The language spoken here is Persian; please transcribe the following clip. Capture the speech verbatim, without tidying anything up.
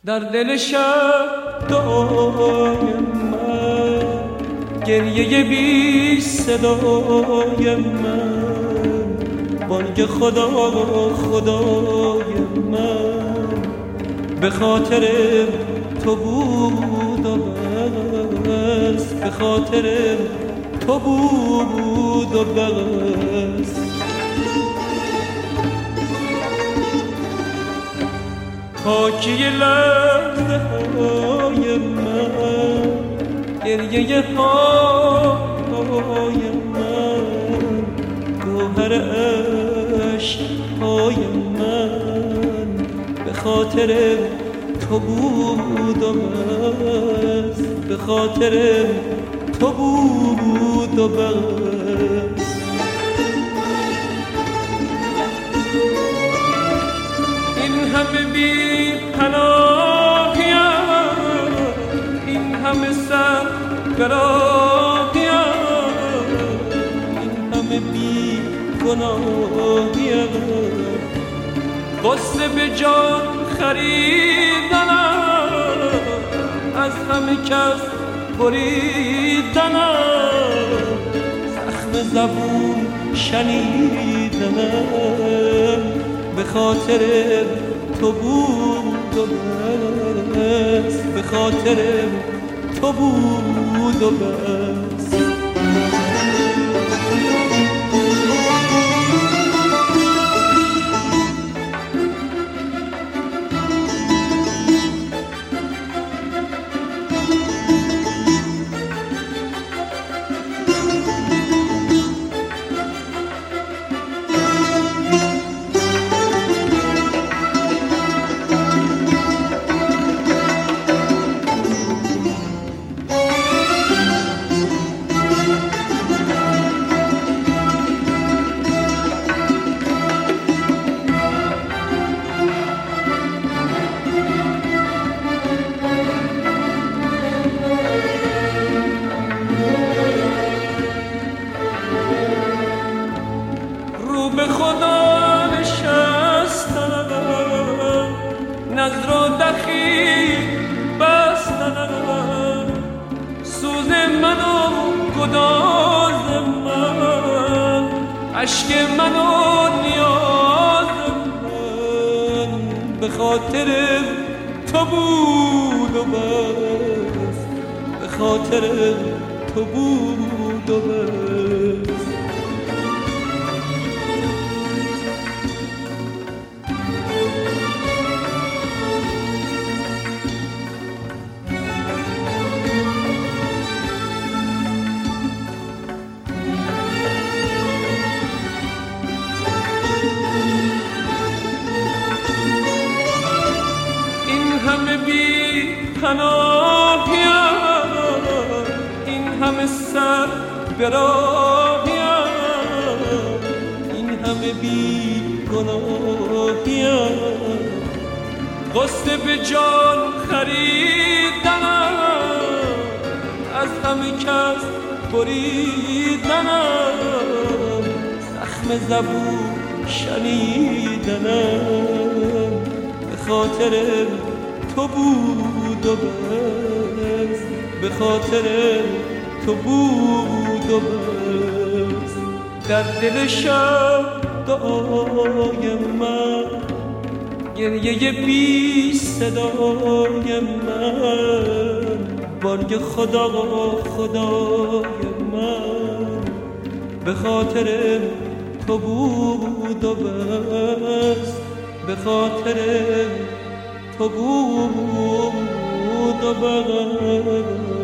در دل شب دعای من، گریه بی صدای من، بانگ خدا خدای من به خاطر تو بود و بس، به خاطر تو بود و بس. خاکی لحظه های من، گریه های من، گوهر عشق های من به خاطر تو بود و بس، به خاطر تو بود و بس. این همه بی پناهیم، این همه سر براهیم، این همه بی گناهیم، قصه به جان خریدنم، از همه کس بریدنم، زخم زبون شنیدنم، به خاطر تو بود و بس، به خاطر تو بود و بس. به خدا نشستنم، نظر و دخیل بستنم، سوز من و گداز من، عشق من و نیاز من به خاطر تو بود و بس، به خاطر تو بود و بس. همه بی پناهیم، این همه سر براهیم، این همه بی گناهیم، قصد به جان خریدنم، از همه کس بریدنم، زخم زبون شنیدنم، به خاطر تو بود و بس، به خاطر تو بود و بس. در دل شب دعای من، گریه بی صدای من، بانگ خدا خدای من به خاطر تو بود و بس، به خاطر تو بود و بس.